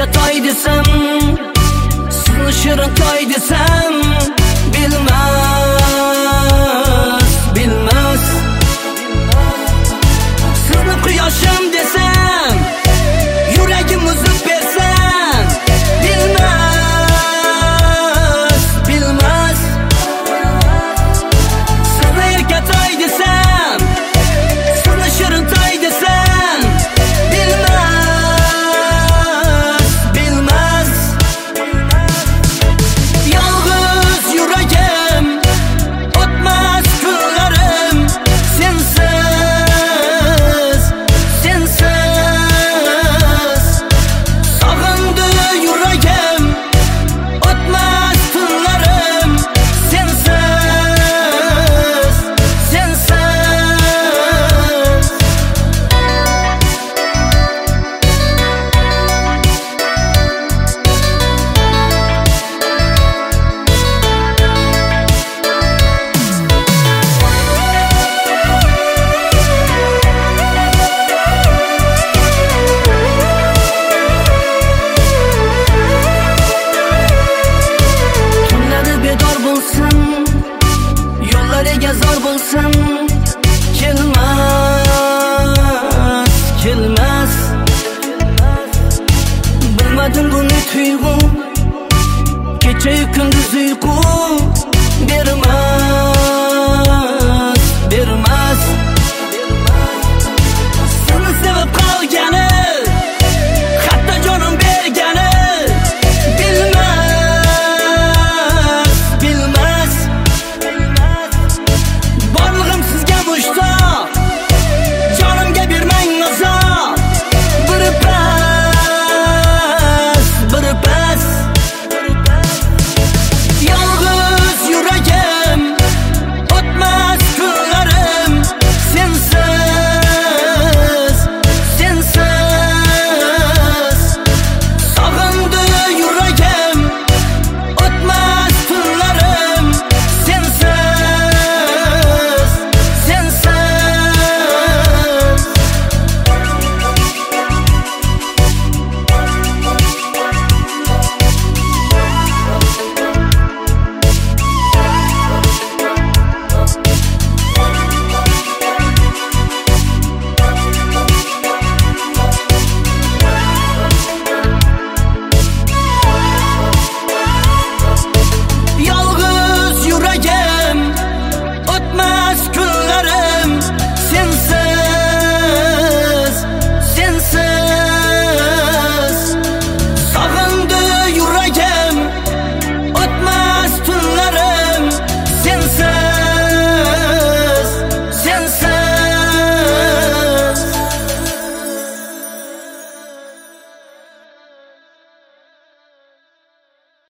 erka toy desam, sizni shirin toy desam, bilmas. Sizni quyoshim desam, yuragim uzib bersam, bilmas. Sizni erka toy desam, sizni shirin toy desam, bilmas. Yolg'iz yuragim, o'tmas kunlarim, sensiz. Sog'indi yuragim, o'tmas kunlarim, sensiz. Tunlari bedor bo'lsin, yo'llariga zor bo'lsin, kelmas. Bilmadim buni tuyg'u, kecha-yu kunduz uyqu bermas.